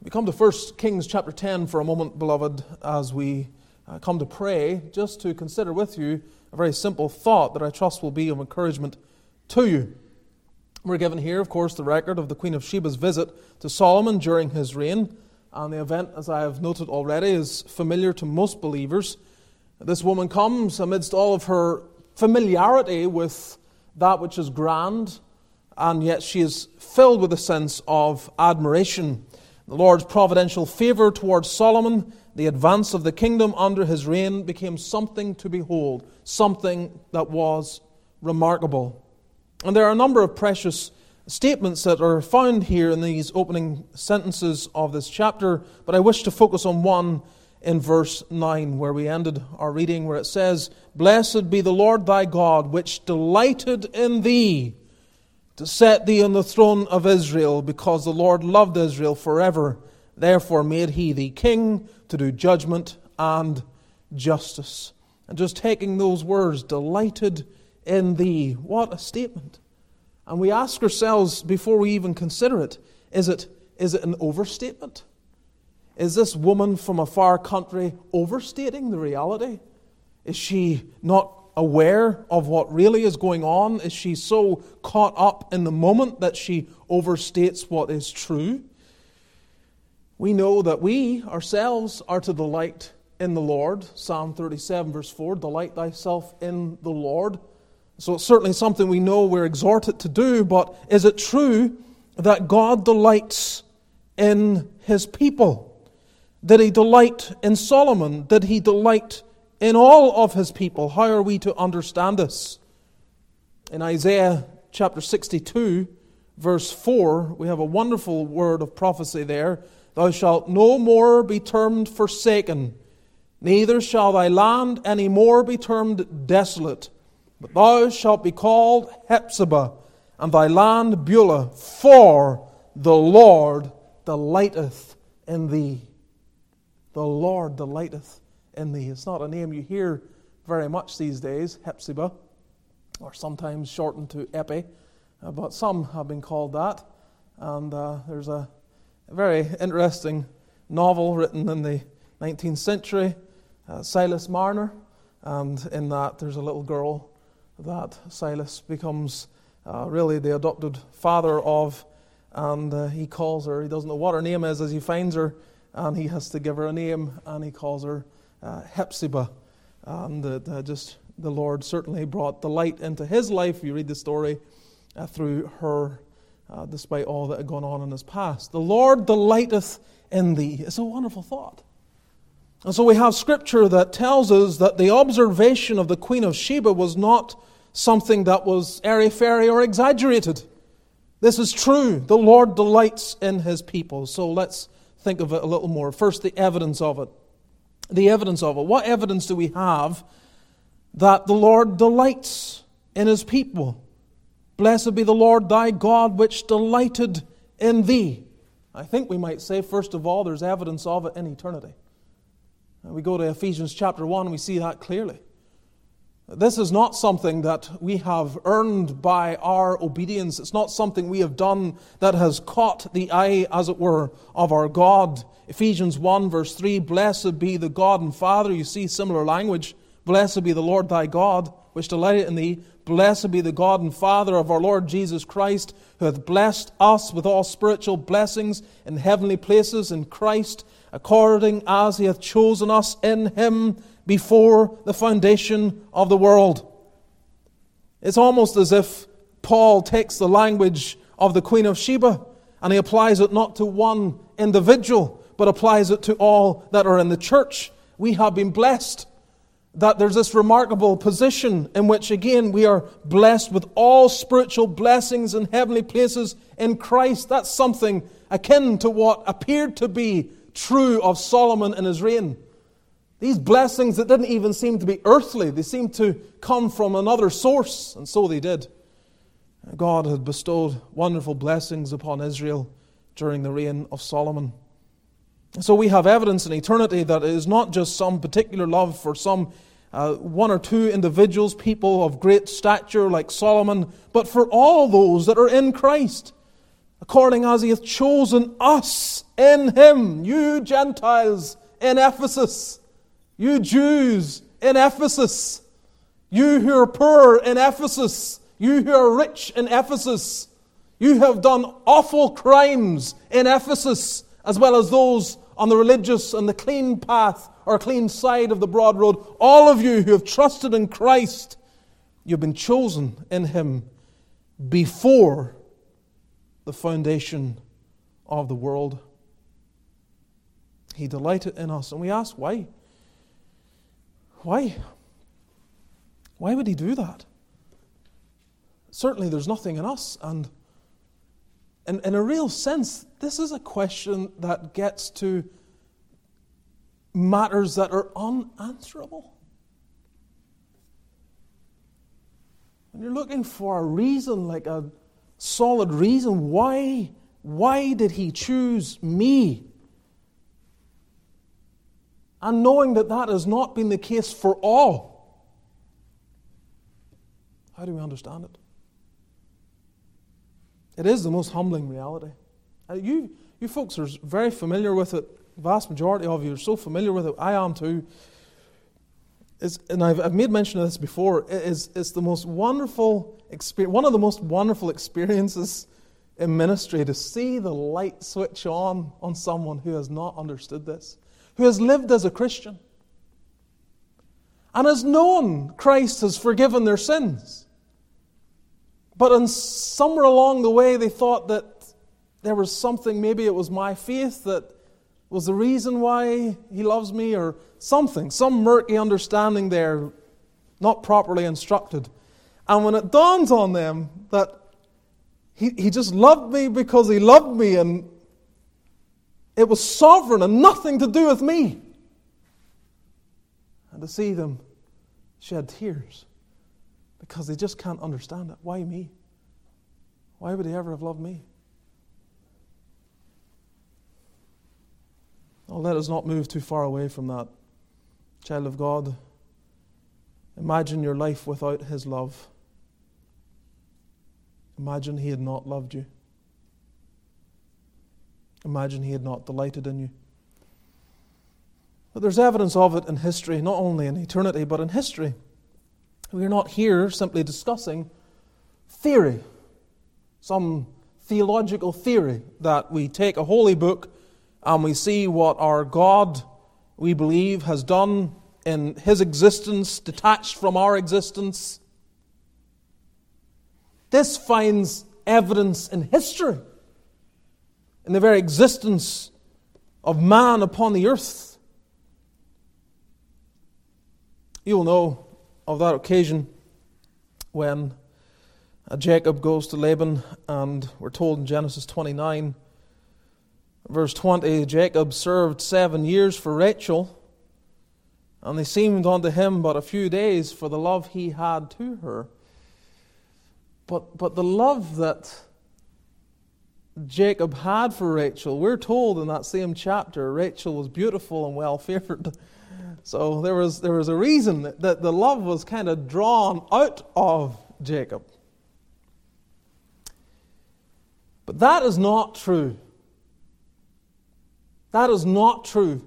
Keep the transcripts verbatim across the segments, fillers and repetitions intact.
We come to First Kings chapter ten for a moment, beloved, as we uh, come to pray, just to consider with you a very simple thought that I trust will be of encouragement to you. We're given here, of course, the record of the Queen of Sheba's visit to Solomon during his reign, and the event, as I have noted already, is familiar to most believers. This woman comes amidst all of her familiarity with that which is grand, and yet she is filled with a sense of admiration. The Lord's providential favor towards Solomon, the advance of the kingdom under his reign, became something to behold, something that was remarkable. And there are a number of precious statements that are found here in these opening sentences of this chapter, but I wish to focus on one in verse nine, where we ended our reading, where it says, "Blessed be the Lord thy God, which delighted in thee, to set thee on the throne of Israel, because the Lord loved Israel forever. Therefore made he thee king to do judgment and justice." And just taking those words, delighted in thee, what a statement. And we ask ourselves, before we even consider it, is it, is it an overstatement? Is this woman from a far country overstating the reality? Is she not aware of what really is going on? Is she so caught up in the moment that she overstates what is true? We know that we ourselves are to delight in the Lord. Psalm thirty-seven verse four, "Delight thyself in the Lord." So it's certainly something we know we're exhorted to do, but is it true that God delights in his people? Did he delight in Solomon? Did he delight in all of his people? How are we to understand this? In Isaiah chapter sixty-two, verse four, we have a wonderful word of prophecy there. "Thou shalt no more be termed forsaken, neither shall thy land any more be termed desolate, but thou shalt be called Hephzibah, and thy land Beulah, for the Lord delighteth in thee." The Lord delighteth in thee. It's not a name you hear very much these days, Hephzibah, or sometimes shortened to Epi, uh, but some have been called that. And uh, there's a, a very interesting novel written in the nineteenth century, uh, Silas Marner, and in that there's a little girl that Silas becomes uh, really the adopted father of, and uh, he calls her, he doesn't know what her name is as he finds her, and he has to give her a name, and he calls her uh, Hephzibah. And uh, uh, just the Lord certainly brought delight into his life. You read the story uh, through her, uh, despite all that had gone on in his past. The Lord delighteth in thee. It's a wonderful thought. And so we have scripture that tells us that the observation of the Queen of Sheba was not something that was airy-fairy or exaggerated. This is true. The Lord delights in his people. So let's think of it a little more. First, the evidence of it. The evidence of it. What evidence do we have that the Lord delights in his people? "Blessed be the Lord thy God, which delighted in thee." I think we might say, first of all, there's evidence of it in eternity. And we go to Ephesians chapter one, and we see that clearly. This is not something that we have earned by our obedience. It's not something we have done that has caught the eye, as it were, of our God. Ephesians one verse three, "Blessed be the God and Father." You see similar language. "Blessed be the Lord thy God, which delighteth in thee. Blessed be the God and Father of our Lord Jesus Christ, who hath blessed us with all spiritual blessings in heavenly places in Christ, according as he hath chosen us in him before the foundation of the world." It's almost as if Paul takes the language of the Queen of Sheba and he applies it not to one individual, but applies it to all that are in the church. We have been blessed. That there's this remarkable position in which, again, we are blessed with all spiritual blessings in heavenly places in Christ. That's something akin to what appeared to be true of Solomon in his reign. These blessings that didn't even seem to be earthly, they seemed to come from another source, and so they did. God had bestowed wonderful blessings upon Israel during the reign of Solomon. So we have evidence in eternity that it is not just some particular love for some uh, one or two individuals, people of great stature like Solomon, but for all those that are in Christ. according as he hath chosen us in him, you Gentiles in Ephesus, you Jews in Ephesus, you who are poor in Ephesus, you who are rich in Ephesus, you have done awful crimes in Ephesus, as well as those on the religious and the clean path or clean side of the broad road. All of you who have trusted in Christ, you've been chosen in him before the foundation of the world. He delighted in us. And we ask, why? Why? Why would he do that? Certainly there's nothing in us. And in, in a real sense, this is a question that gets to matters that are unanswerable. When you're looking for a reason, like a solid reason, why, why did he choose me? And knowing that that has not been the case for all, how do we understand it? It is the most humbling reality. Uh, you, you folks are very familiar with it. The vast majority of you are so familiar with it. I am too. It's, and I've, I've made mention of this before. It is, it's the most wonderful experience, one of the most wonderful experiences in ministry, to see the light switch on on someone who has not understood this, who has lived as a Christian and has known Christ has forgiven their sins. But in somewhere along the way, they thought that there was something, maybe it was my faith that was the reason why he loves me, or something, some murky understanding there, not properly instructed. And when it dawns on them that he, he just loved me because he loved me, and it was sovereign and nothing to do with me, and to see them shed tears because they just can't understand it. Why me? Why would he ever have loved me? Oh, let us not move too far away from that. Child of God, imagine your life without his love. Imagine he had not loved you. Imagine he had not delighted in you. But there's evidence of it in history, not only in eternity, but in history. We are not here simply discussing theory, some theological theory that we take a holy book and we see what our God, we believe, has done in his existence, detached from our existence. This finds evidence in history, in the very existence of man upon the earth. You will know of that occasion when Jacob goes to Laban, and we're told in Genesis twenty-nine, verse twenty, Jacob served seven years for Rachel, and they seemed unto him but a few days for the love he had to her. But, but the love that Jacob had for Rachel, we're told in that same chapter, Rachel was beautiful and well-favored. So there was, there was a reason that, that the love was kind of drawn out of Jacob. But that is not true. That is not true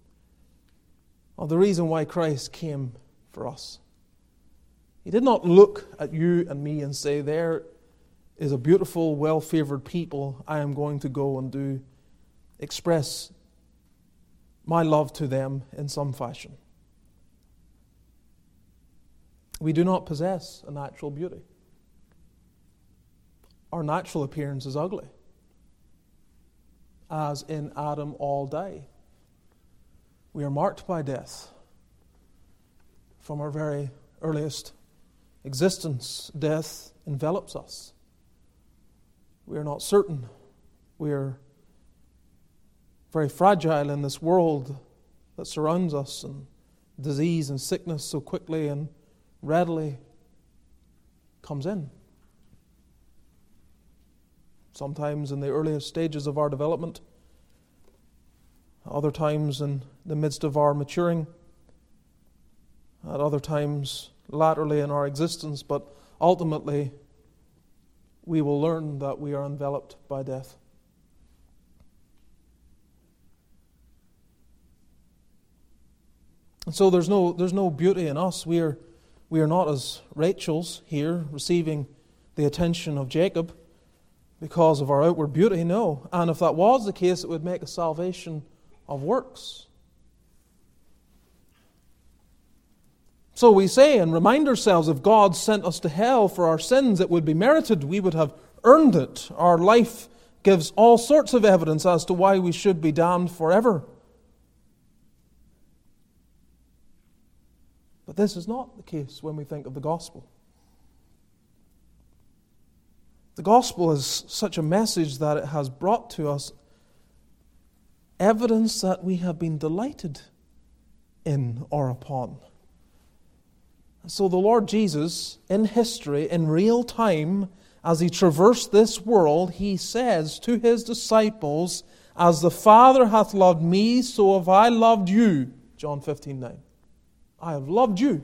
of the reason why Christ came for us. He did not look at you and me and say, there is a beautiful, well-favored people. I am going to go and do, express my love to them in some fashion. We do not possess a natural beauty. Our natural appearance is ugly. As in Adam all die. We are marked by death. From our very earliest existence, death envelops us. We are not certain. We are very fragile in this world that surrounds us, and disease and sickness so quickly and readily comes in. Sometimes in the earliest stages of our development, other times in the midst of our maturing, at other times laterally in our existence, but ultimately we will learn that we are enveloped by death. And so there's no there's no beauty in us. We are we are not as Rachel's here, receiving the attention of Jacob because of our outward beauty. No. And if that was the case, it would make a salvation of works. So we say and remind ourselves, if God sent us to hell for our sins, it would be merited. We would have earned it. Our life gives all sorts of evidence as to why we should be damned forever. But this is not the case when we think of the gospel. The gospel is such a message that it has brought to us evidence that we have been delighted in or upon. So the Lord Jesus, in history, in real time, as He traversed this world, He says to His disciples, "As the Father hath loved me, so have I loved you." John fifteen nine. I have loved you.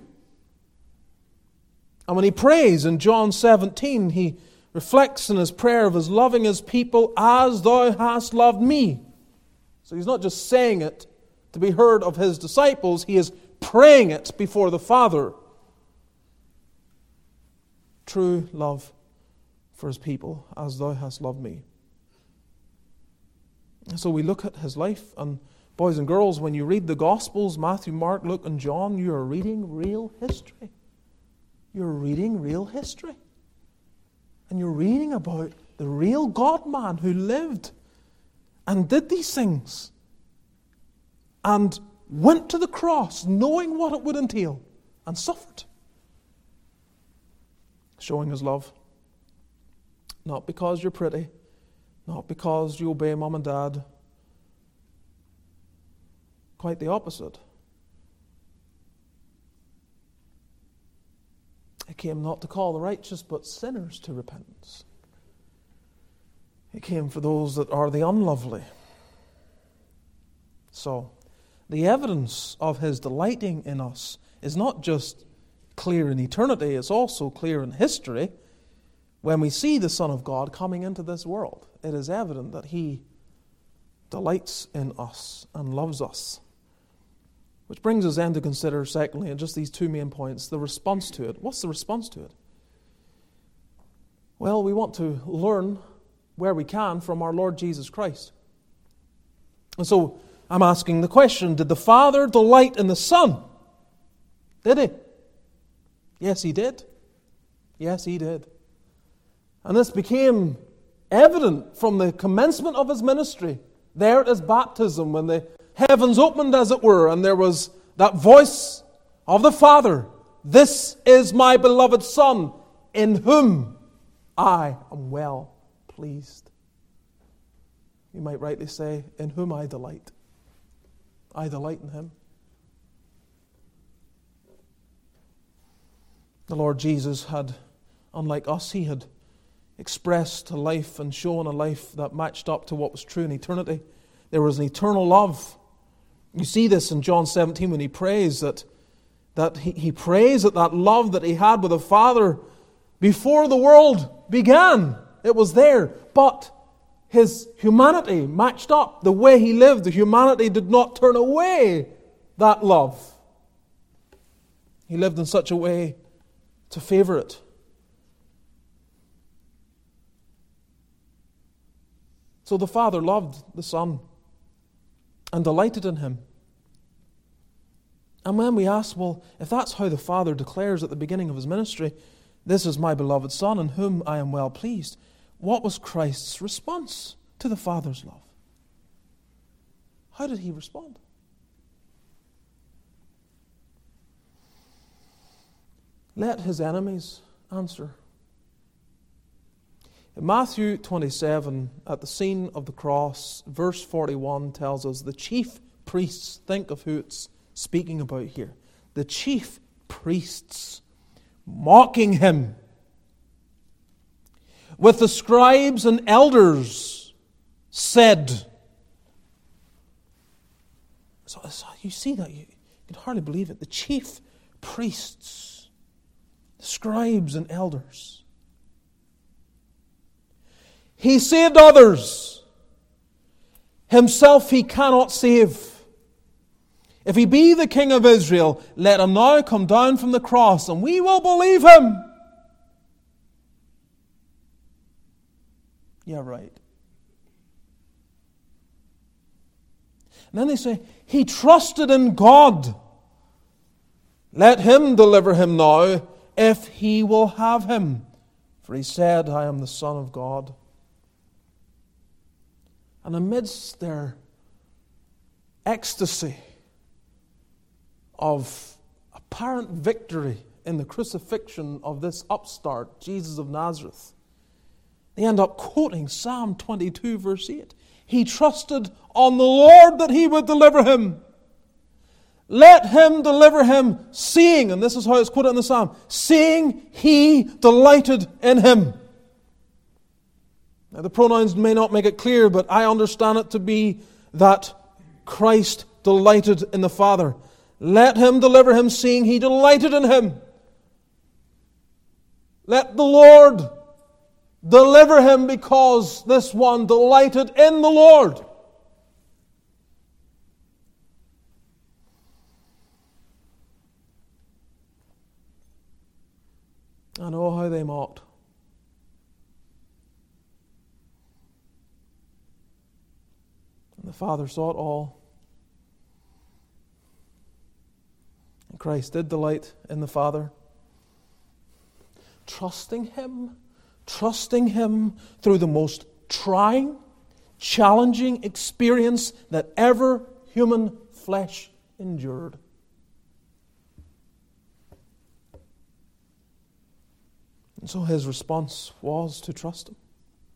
And when He prays in John seventeen, He reflects in His prayer of His loving His people, "As thou hast loved me." So He's not just saying it to be heard of His disciples, He is praying it before the Father. True love for His people, "as thou hast loved me." And so we look at His life, and boys and girls, when you read the Gospels, Matthew, Mark, Luke, and John, you are reading real history. You're reading real history. And you're reading about the real God-man who lived and did these things and went to the cross knowing what it would entail and suffered. Showing His love. Not because you're pretty, not because you obey mom and dad. Quite the opposite. He came not to call the righteous, but sinners to repentance. He came for those that are the unlovely. So, the evidence of His delighting in us is not just clear in eternity, it's also clear in history. When we see the Son of God coming into this world, it is evident that He delights in us and loves us. Which brings us then to consider, secondly, and just these two main points, the response to it. What's the response to it? Well, we want to learn where we can from our Lord Jesus Christ. And so I'm asking the question, did the Father delight in the Son? Did He? Yes, He did. Yes, He did. And this became evident from the commencement of His ministry, there at His baptism, when the heavens opened, as it were, and there was that voice of the Father, "This is my beloved Son, in whom I am well pleased." You might rightly say, "In whom I delight." I delight in Him. The Lord Jesus had, unlike us, He had expressed a life and shown a life that matched up to what was true in eternity. There was an eternal love. You see this in John seventeen when He prays that, that he, he prays that that love that He had with the Father before the world began. It was there. But His humanity matched up. The way He lived, the humanity did not turn away that love. He lived in such a way to favor it. So the Father loved the Son and delighted in Him. And when we ask, well, if that's how the Father declares at the beginning of His ministry, "This is my beloved Son, in whom I am well pleased," what was Christ's response to the Father's love? How did He respond? Let His enemies answer. In Matthew twenty-seven, at the scene of the cross, verse forty-one tells us the chief priests, think of who it's speaking about here, the chief priests mocking Him with the scribes and elders said. So, so you see that, you, you can hardly believe it. The chief priests, the scribes and elders. He saved others. Himself He cannot save. If He be the King of Israel, let Him now come down from the cross, and we will believe Him. Yeah, right. And then they say, He trusted in God. Let Him deliver him now, if He will have him. For He said, I am the Son of God. And amidst their ecstasy of apparent victory in the crucifixion of this upstart, Jesus of Nazareth, they end up quoting Psalm twenty-two, verse eight. He trusted on the Lord that He would deliver him. Let Him deliver him, seeing, and this is how it's quoted in the Psalm, seeing He delighted in him. Now the pronouns may not make it clear, but I understand it to be that Christ delighted in the Father. Let Him deliver him, seeing He delighted in him. Let the Lord deliver him, because this one delighted in the Lord. And oh, how they mocked. And the Father saw it all. And Christ did delight in the Father. Trusting Him, trusting Him through the most trying, challenging experience that ever human flesh endured. And so His response was to trust Him.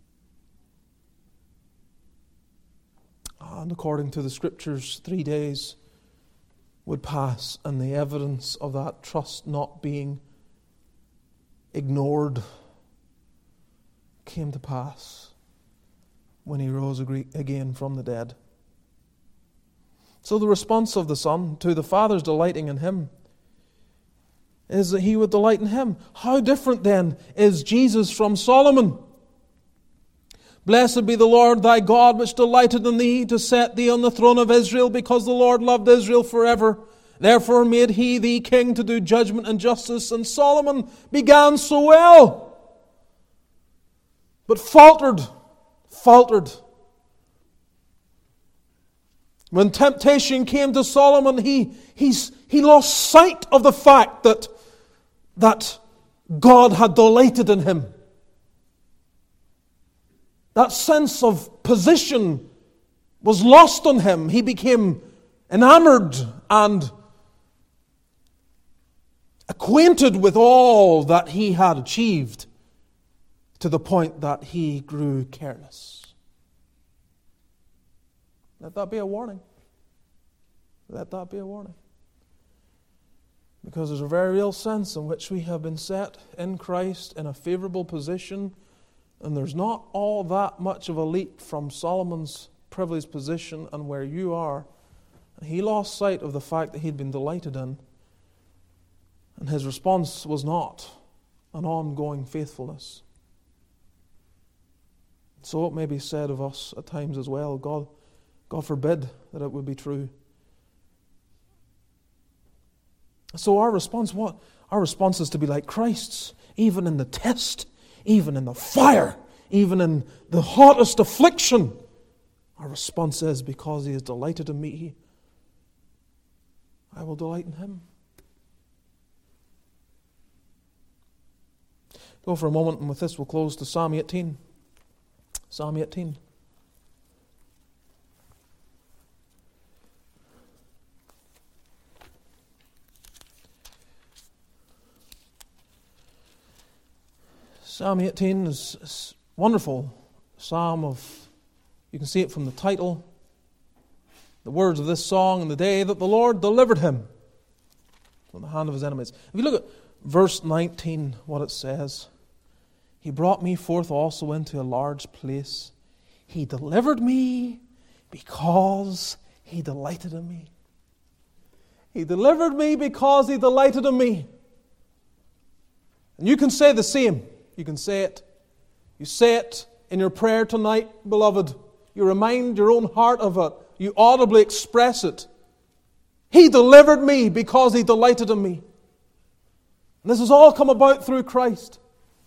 And according to the Scriptures, three days would pass, and the evidence of that trust not being ignored came to pass when He rose again from the dead. So the response of the Son to the Father's delighting in Him is that He would delight in him. How different then is Jesus from Solomon? Blessed be the Lord thy God, which delighted in thee, to set thee on the throne of Israel, because the Lord loved Israel forever. Therefore made He thee king to do judgment and justice. And Solomon began so well, but faltered, faltered. When temptation came to Solomon, he, he's, he lost sight of the fact that, that God had delighted in him. That sense of position was lost on him. He became enamored and acquainted with all that he had achieved, to the point that he grew careless. Let that be a warning. Let that be a warning. Because there's a very real sense in which we have been set in Christ in a favorable position, and there's not all that much of a leap from Solomon's privileged position and where you are. He lost sight of the fact that he'd been delighted in, and his response was not an ongoing faithfulness. So it may be said of us at times as well. God, God forbid that it would be true. So our response, what? Our response is to be like Christ's, even in the test, even in the fire, even in the hottest affliction. Our response is, because He is delighted in me, I will delight in Him. Go for a moment, and with this we'll close to Psalm eighteen. Psalm eighteen. Psalm eighteen is a wonderful psalm of, you can see it from the title, the words of this song, in the day that the Lord delivered him from the hand of his enemies. If you look at verse nineteen, what it says, He brought me forth also into a large place. He delivered me because He delighted in me. He delivered me because He delighted in me. And you can say the same. You can say it. You say it in your prayer tonight, beloved. You remind your own heart of it. You audibly express it. He delivered me because He delighted in me. And this has all come about through Christ.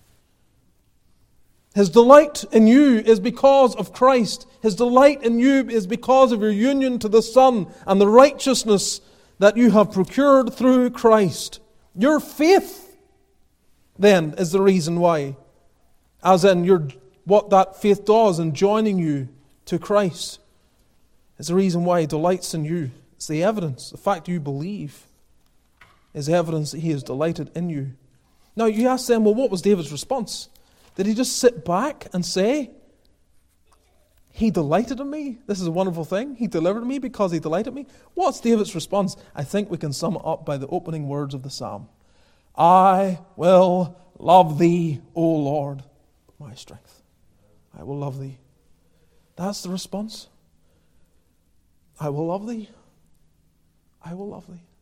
His delight in you is because of Christ. His delight in you is because of your union to the Son and the righteousness that you have procured through Christ. Your faith, then, is the reason why. As in your, what that faith does in joining you to Christ is the reason why He delights in you. It's the evidence. The fact you believe is evidence that He is delighted in you. Now, you ask them, well, what was David's response? Did he just sit back and say, He delighted in me? This is a wonderful thing. He delivered me because He delighted in me. What's David's response? I think we can sum it up by the opening words of the psalm. I will love Thee, O Lord, my strength. I will love Thee. That's the response. I will love Thee. I will love Thee.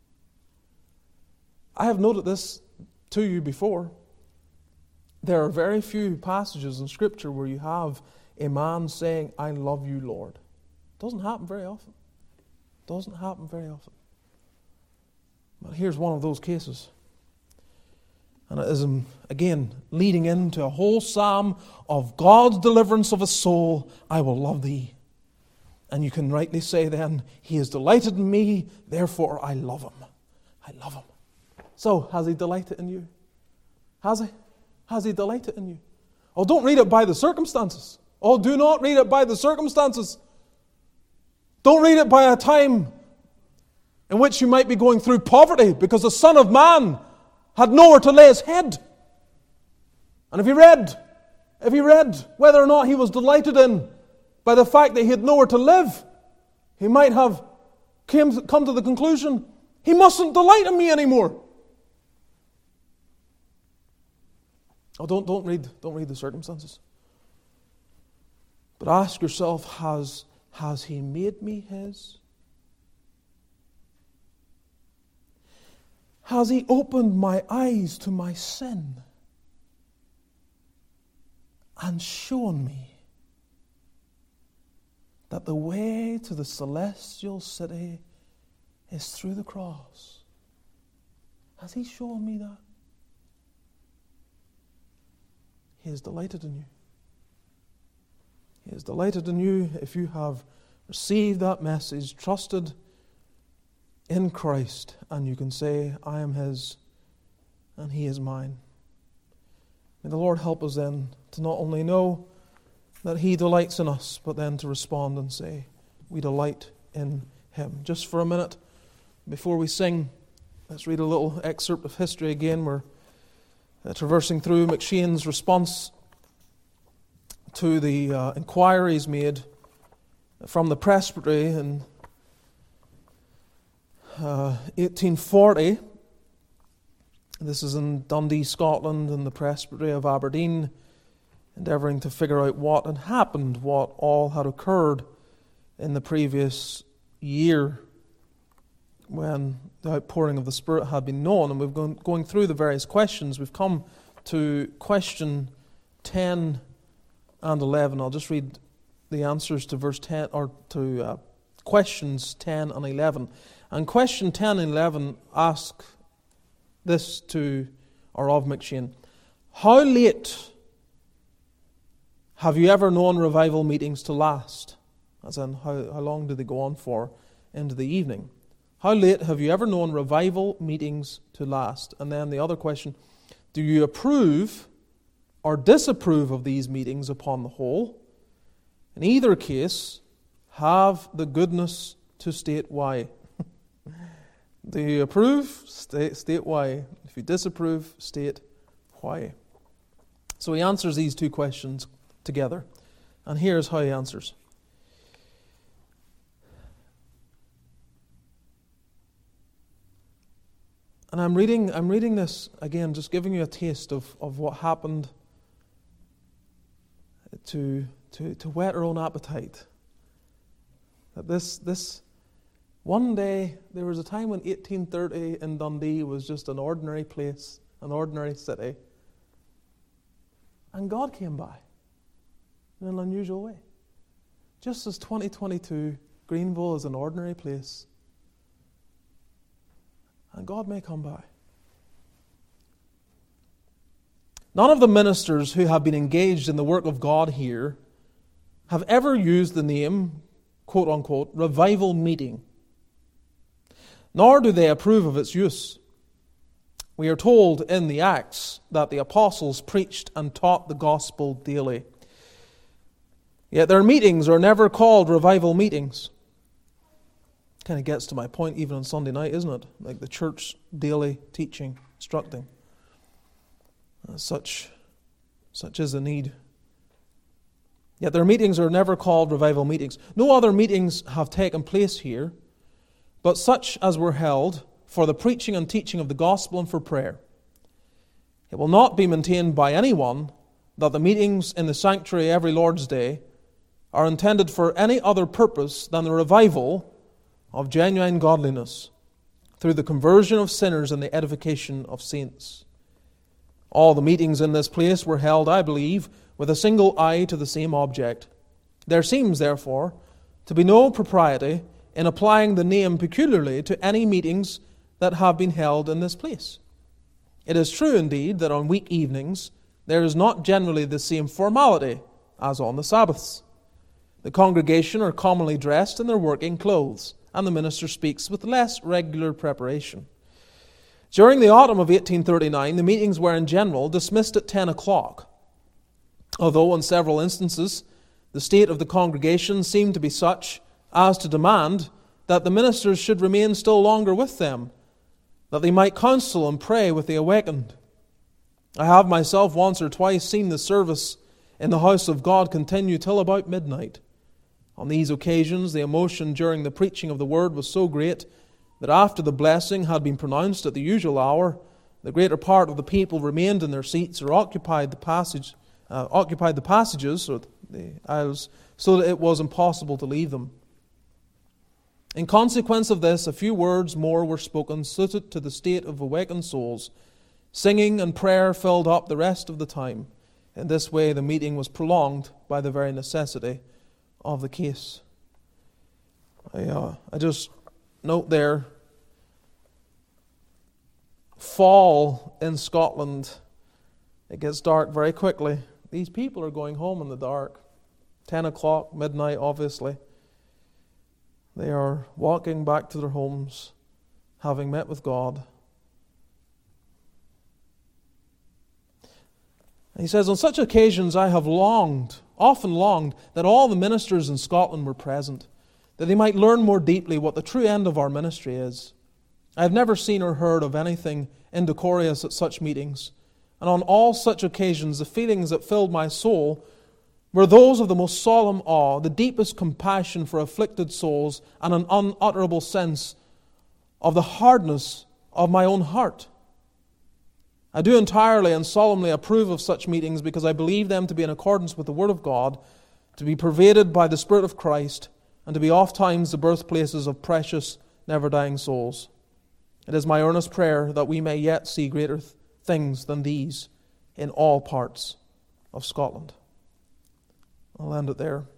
I have noted this to you before. There are very few passages in Scripture where you have a man saying, I love you, Lord. It doesn't happen very often. It doesn't happen very often. But here's one of those cases. And it is, again, leading into a whole psalm of God's deliverance of a soul. I will love Thee. And you can rightly say then, He is delighted in me, therefore I love Him. I love Him. So, has He delighted in you? Has He? Has He delighted in you? Oh, don't read it by the circumstances. Oh, do not read it by the circumstances. Don't read it by a time in which you might be going through poverty because the Son of Man had nowhere to lay His head. And if you read, if you read whether or not He was delighted in by the fact that He had nowhere to live, He might have came, come to the conclusion, He mustn't delight in me anymore. Oh, don't, don't read, don't read the circumstances. But ask yourself, has, has He made me His? Has He opened my eyes to my sin and shown me that the way to the celestial city is through the cross? Has He shown me that? He is delighted in you. He is delighted in you if you have received that message, trusted in Christ, and you can say, I am His and He is mine. May the Lord help us then to not only know that He delights in us, but then to respond and say, we delight in Him. Just for a minute, before we sing, let's read a little excerpt of history again. We're uh, traversing through McShane's response to the uh, inquiries made from the presbytery in uh, eighteen forty. This is in Dundee, Scotland, in the presbytery of Aberdeen, endeavouring to figure out what had happened, what all had occurred in the previous year when the outpouring of the Spirit had been known. And we've gone going through the various questions. We've come to question ten and eleven. I'll just read the answers to verse ten, or to uh, questions ten and eleven. And question ten and eleven ask this to, or of McShane: how late have you ever known revival meetings to last? As in, how, how long do they go on for into the evening? How late have you ever known revival meetings to last? And then the other question: do you approve or disapprove of these meetings upon the whole? In either case, have the goodness to state why. Do you approve? State, state why. If you disapprove, state why. So he answers these two questions together. And here's how he answers. And I'm reading I'm reading this again, just giving you a taste of, of what happened to, to, to whet our own appetite. That this this one day, there was a time when eighteen thirty in Dundee was just an ordinary place, an ordinary city. And God came by. in an unusual way. Just as twenty twenty-two, Greenville is an ordinary place, and God may come by. None of the ministers who have been engaged in the work of God here have ever used the name, quote unquote, revival meeting, nor do they approve of its use. We are told in the Acts that the apostles preached and taught the gospel daily. Yet their meetings are never called revival meetings. Kind of gets to my point even on Sunday night, isn't it? Like the church daily teaching, instructing. Uh, such, such is the need. Yet their meetings are never called revival meetings. No other meetings have taken place here, but such as were held for the preaching and teaching of the gospel and for prayer. It will not be maintained by anyone that the meetings in the sanctuary every Lord's Day are intended for any other purpose than the revival of genuine godliness through the conversion of sinners and the edification of saints. All the meetings in this place were held, I believe, with a single eye to the same object. There seems, therefore, to be no propriety in applying the name peculiarly to any meetings that have been held in this place. It is true, indeed, that on week evenings there is not generally the same formality as on the Sabbaths. The congregation are commonly dressed in their working clothes, and the minister speaks with less regular preparation. During the autumn of eighteen thirty-nine, the meetings were in general dismissed at ten o'clock, although in several instances the state of the congregation seemed to be such as to demand that the ministers should remain still longer with them, that they might counsel and pray with the awakened. I have myself once or twice seen the service in the house of God continue till about midnight. On these occasions, the emotion during the preaching of the word was so great that after the blessing had been pronounced at the usual hour, the greater part of the people remained in their seats or occupied the passage, uh, occupied the passages or the aisles, so that it was impossible to leave them. In consequence of this, a few words more were spoken, suited to the state of awakened souls. Singing and prayer filled up the rest of the time. In this way, the meeting was prolonged by the very necessity of the case. I, uh, I just note there, fall in Scotland, it gets dark very quickly. These people are going home in the dark. Ten o'clock, midnight, obviously. They are walking back to their homes, having met with God. And he says, on such occasions I have longed, often longed, that all the ministers in Scotland were present, that they might learn more deeply what the true end of our ministry is. I have never seen or heard of anything indecorous at such meetings, and on all such occasions the feelings that filled my soul were those of the most solemn awe, the deepest compassion for afflicted souls, and an unutterable sense of the hardness of my own heart. I do entirely and solemnly approve of such meetings because I believe them to be in accordance with the Word of God, to be pervaded by the Spirit of Christ, and to be oft times the birthplaces of precious, never-dying souls. It is my earnest prayer that we may yet see greater th- things than these in all parts of Scotland. I'll end it there.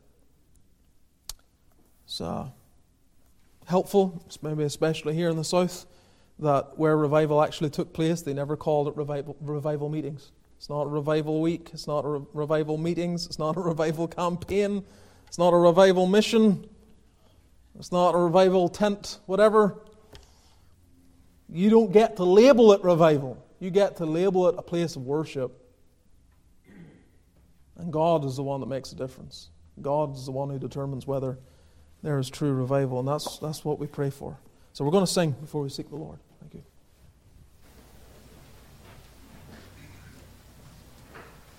It's uh, helpful, maybe especially here in the south, that where revival actually took place, they never called it revival, revival meetings. It's not a revival week. It's not a re- revival meetings. It's not a revival campaign. It's not a revival mission. It's not a revival tent, whatever. You don't get to label it revival. You get to label it a place of worship. And God is the one that makes a difference. God is the one who determines whether there is true revival. And that's, that's what we pray for. So we're going to sing before we seek the Lord.